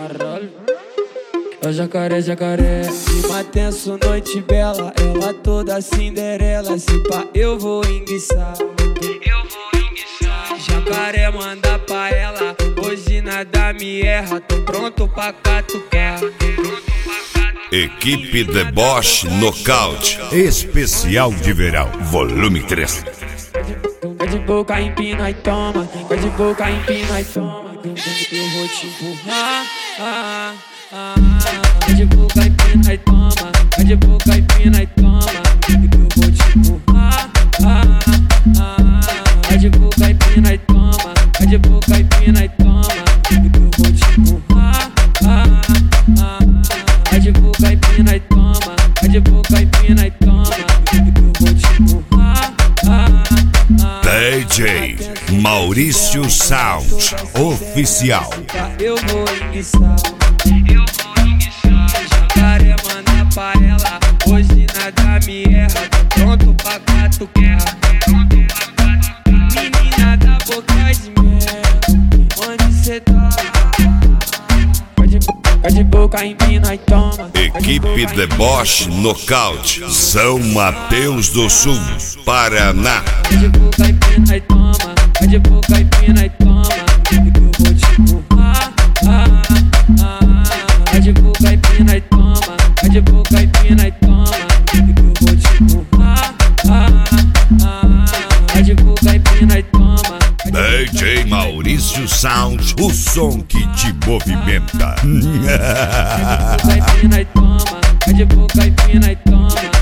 Caralho. É o jacaré, jacaré. Clima tenso, noite bela. Ela toda Cinderela. Se pá, eu vou enguiçar. Jacaré manda pra ela. Hoje nada me erra. Tô pronto pra catucar. Equipe Deboche Nocaute Especial de Verão, volume 3. Fica de boca, empina e toma. Fica de boca, empina e toma. Eu vou te empurrar. Fica de boca, empina e toma. Fica de boca, empina e toma. Eu vou te empurrar. Fica de boca, empina e toma. Fica de boca, empina e toma. Eu vou te empurrar. Fica de boca, empina e toma. Fica de boca, empina e toma. Eu vou te empurrar. DJ Maurício Sound Oficial. Eu vou enguiçar. Jacaré manda pra ela. Hoje nada me erra. Tô pronto pra catucar. Menina da boca de mel, onde cê tá? Fica de boca, empina e toma. Equipe Deboche Nocaute São Mateus do Sul, Paraná. Fica de boca, empina e toma. Fica de boca, empina e toma. Eu vou te empurrar. Fica de boca, empina e toma. Fica de boca, empina e toma. Eu vou te empurrar. Fica de boca, empina e toma. DJ Maurício Sound, o som que te movimenta. Fica de boca, empina e toma. Fica de boca, empina e toma.